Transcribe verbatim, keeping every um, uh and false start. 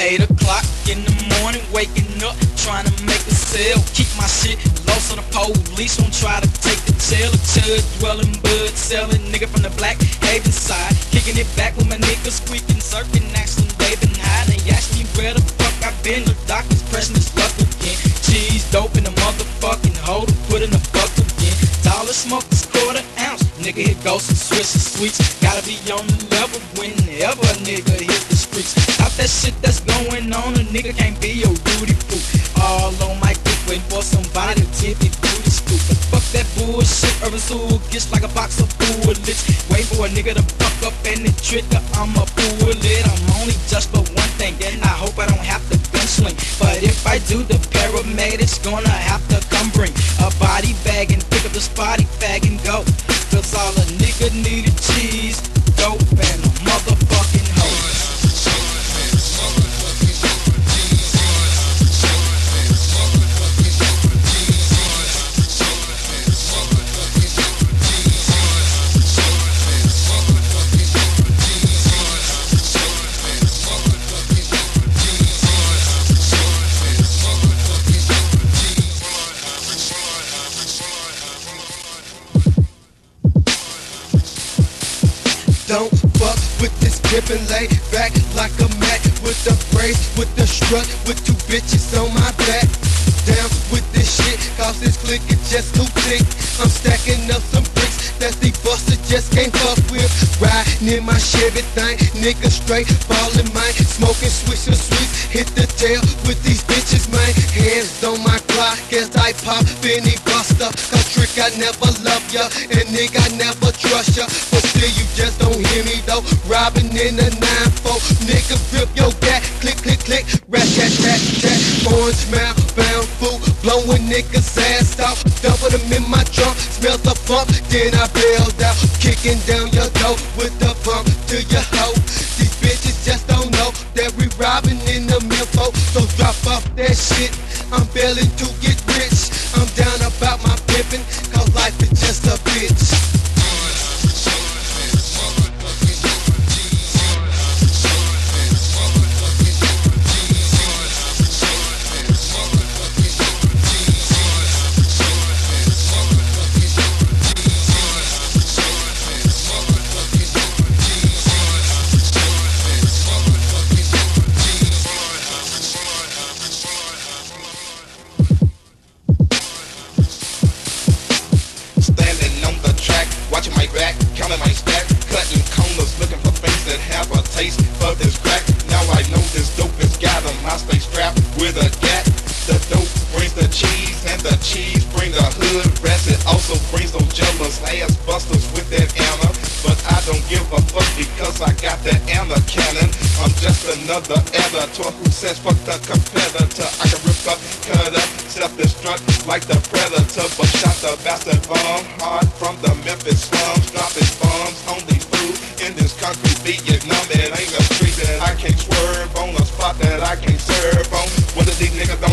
Eight o'clock in the morning, waking up, trying to make a sale. Keep my shit low so the police won't try to take the tail. A chud dwelling, bud selling, nigga from the Black Haven side. Kicking it back with my niggas squeaking, circling, asking David and hide. They ask me where the fuck I been. The doctor's pressing his luck again. Cheese dope in the motherfucking hole to put in the buck again. Dollar smoke this quarter ounce. Nigga hit ghosts and Swiss and sweets. Gotta be on the level whenever a nigga hit the streets. Out that shit that's going on, a nigga can't be your duty fool. All on my dick waiting for somebody to tip it through the scoop. But fuck that bullshit, urban soul gets like a box of bullets. Wait for a nigga to fuck up and the trigger, I'm a bullet. I'm only just for one thing, and I hope I don't have to bench swing. But if I do, the paramedics gonna have to come bring a body bag and pick up the spotty fag and go. Cause all a nigga need is cheese, dope, and a motherfucking hoe. Don't fuck with this drippin', lay back like a mat. With the brace, with the strut, with two bitches on my back. Down with this shit, cause this click is just too thick. I'm stacking up some bricks that the buster just can't fuck with. Riding in my Chevy thing, nigga straight ballin' mine. Smoking Swisher Sweets, hit the tail with these bitches, man. Hands on my Glock as I pop Benny Buster. Cause trick, I never love ya, and nigga, I never trust ya. But still you just don't hear me though. Robbing in a nine four, nigga grip your gat, click, click, click, rat, tat, tat, tat. Orange mouth, bound food, blowing niggas ass out. Dumping them in my trunk, smell the funk, then I bailed out. Kicking down your door with the pump to your hoe. These bitches just don't know that we robbing in the info. So drop off that shit, I'm bailing to get rich. I'm down about my pimpin', cause life is just a bitch. Watching my back, counting my stack, cutting corners, looking for things that have a taste for this crack. Now I know this dope has got 'em. I stay strapped with a gat. The dope brings the cheese, and the cheese bring the hood rats. It also brings those jealous ass busters with that Anna. But I don't give a fuck because I got that Anna cannon. I'm just another editor who says fuck the competitor. I can rip up, cut up, self-destruct like the predator. But shot the bastard bomb hard from the Memphis slums, dropping bombs on these fools in this concrete Vietnam. It ain't a street that I can't swerve on, a spot that I can't serve on. One of these niggas don't